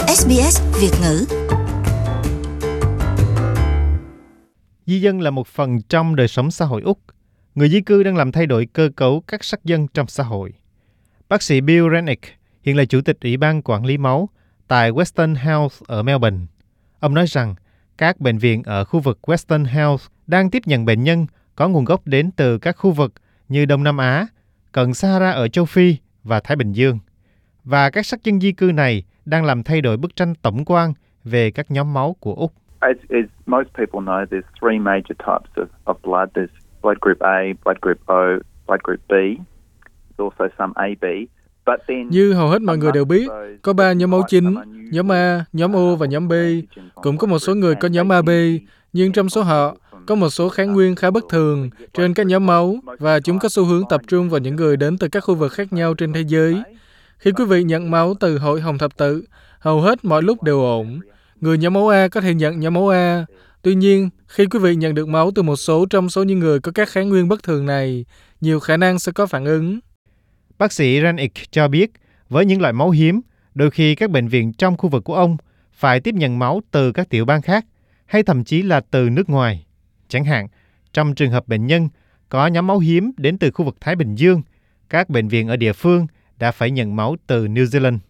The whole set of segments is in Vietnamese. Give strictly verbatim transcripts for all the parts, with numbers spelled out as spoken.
ét bê ét Việt ngữ. Di dân là một phần trong đời sống xã hội Úc. Người di cư đang làm thay đổi cơ cấu các sắc dân trong xã hội. Bác sĩ Bill Rennick hiện là chủ tịch Ủy ban Quản lý máu tại Western Health ở Melbourne. Ông nói rằng các bệnh viện ở khu vực Western Health đang tiếp nhận bệnh nhân có nguồn gốc đến từ các khu vực như Đông Nam Á, Cận Sahara ở châu Phi và Thái Bình Dương. Và các sắc dân di cư này đang làm thay đổi bức tranh tổng quan về các nhóm máu của Úc. As, as most people know, there's three major types of, of blood. There's blood group A, blood group O, blood group B. There's also some A B. But then, như hầu hết mọi người đều biết, có ba nhóm máu chính, nhóm A, nhóm O và nhóm B. Cũng có một số người có nhóm a bê, nhưng trong số họ, có một số kháng nguyên khá bất thường trên các nhóm máu và chúng có xu hướng tập trung vào những người đến từ các khu vực khác nhau trên thế giới. Khi quý vị nhận máu từ Hội Hồng Thập Tự, hầu hết mọi lúc đều ổn. Người nhóm máu A có thể nhận nhóm máu A. Tuy nhiên, khi quý vị nhận được máu từ một số trong số những người có các kháng nguyên bất thường này, nhiều khả năng sẽ có phản ứng. Bác sĩ Rennick cho biết, với những loại máu hiếm, đôi khi các bệnh viện trong khu vực của ông phải tiếp nhận máu từ các tiểu bang khác, hay thậm chí là từ nước ngoài. Chẳng hạn, trong trường hợp bệnh nhân có nhóm máu hiếm đến từ khu vực Thái Bình Dương, các bệnh viện ở địa phương đã phải nhận máu từ New Zealand.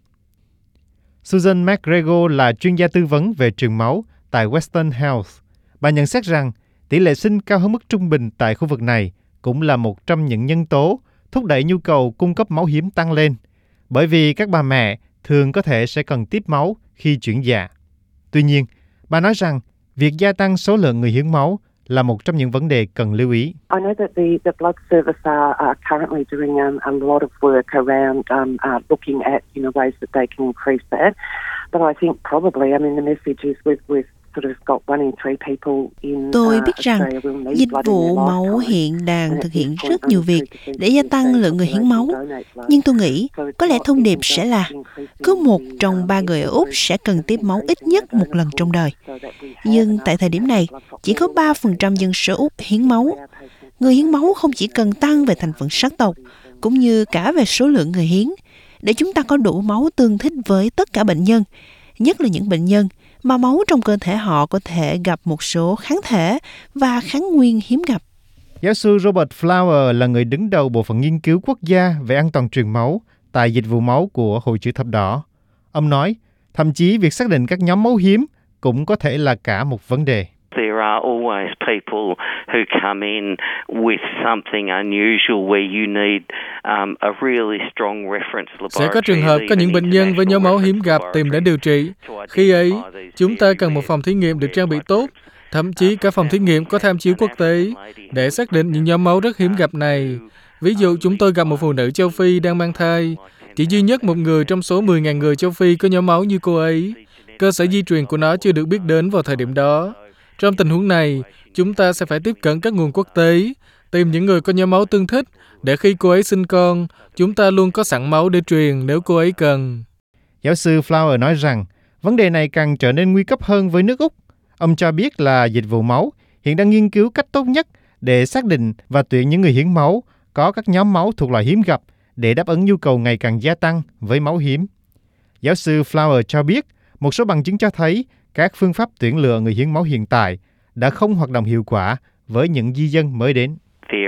Susan McGregor là chuyên gia tư vấn về truyền máu tại Western Health. Bà nhận xét rằng tỷ lệ sinh cao hơn mức trung bình tại khu vực này cũng là một trong những nhân tố thúc đẩy nhu cầu cung cấp máu hiếm tăng lên, bởi vì các bà mẹ thường có thể sẽ cần tiếp máu khi chuyển dạ. Tuy nhiên, bà nói rằng việc gia tăng số lượng người hiến máu là một trong những vấn đề cần lưu ý. I know that the, the blood service are, are currently doing um, a lot of work around um, uh, looking at you know ways that they can increase that. But I think probably, I mean, the message is we've, we've sort of got one in three people in Tôi biết rằng Australia will need dịch blood in vụ their máu lifetime. hiện đang thực hiện rất nhiều việc để gia tăng lượng người hiến máu. Nhưng tôi nghĩ có lẽ thông điệp sẽ là cứ một trong ba người ở Úc sẽ cần tiếp máu ít nhất một lần trong đời. Nhưng tại thời điểm này, chỉ có ba phần trăm dân số Úc hiến máu. Người hiến máu không chỉ cần tăng về thành phần sắc tộc, cũng như cả về số lượng người hiến, để chúng ta có đủ máu tương thích với tất cả bệnh nhân, nhất là những bệnh nhân mà máu trong cơ thể họ có thể gặp một số kháng thể và kháng nguyên hiếm gặp. Giáo sư Robert Flower là người đứng đầu bộ phận nghiên cứu quốc gia về an toàn truyền máu tại dịch vụ máu của Hội Chữ Thập Đỏ. Ông nói, thậm chí việc xác định các nhóm máu hiếm cũng có thể là cả một vấn đề. There are always people who come in with something unusual where you need um, a really strong reference laboratory. Sẽ có trường hợp có những bệnh nhân với nhóm máu hiếm gặp tìm đến điều trị. Khi ấy, chúng ta cần một phòng thí nghiệm được trang bị tốt, thậm chí cả phòng thí nghiệm có tham chiếu quốc tế để xác định những nhóm máu rất hiếm gặp này. Ví dụ, chúng tôi gặp một phụ nữ châu Phi đang mang thai. Chỉ duy nhất một người trong số mười nghìn người châu Phi có nhóm máu như cô ấy. Cơ sở di truyền của nó chưa được biết đến vào thời điểm đó. Trong tình huống này, chúng ta sẽ phải tiếp cận các nguồn quốc tế, tìm những người có nhóm máu tương thích, để khi cô ấy sinh con, chúng ta luôn có sẵn máu để truyền nếu cô ấy cần. Giáo sư Flower nói rằng, vấn đề này càng trở nên nguy cấp hơn với nước Úc. Ông cho biết là dịch vụ máu hiện đang nghiên cứu cách tốt nhất để xác định và tuyển những người hiến máu có các nhóm máu thuộc loại hiếm gặp để đáp ứng nhu cầu ngày càng gia tăng với máu hiếm. Giáo sư Flower cho biết, một số bằng chứng cho thấy các phương pháp tuyển lựa người hiến máu hiện tại đã không hoạt động hiệu quả với những di dân mới đến.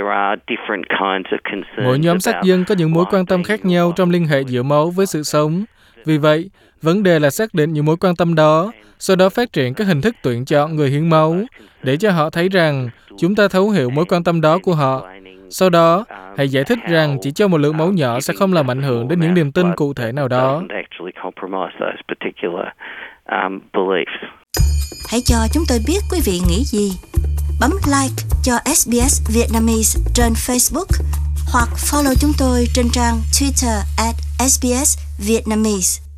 Mỗi nhóm sắc dân có những mối quan tâm khác nhau trong liên hệ giữa máu với sự sống. Vì vậy, vấn đề là xác định những mối quan tâm đó, sau đó phát triển các hình thức tuyển chọn người hiến máu, để cho họ thấy rằng chúng ta thấu hiểu mối quan tâm đó của họ. Sau đó, hãy giải thích rằng chỉ cho một lượng máu nhỏ sẽ không làm ảnh hưởng đến những niềm tin cụ thể nào đó. Hãy cho chúng tôi biết quý vị nghĩ gì. Bấm like cho ét bê ét Vietnamese trên Facebook hoặc follow chúng tôi trên trang Twitter at ét bê ét Vietnamese.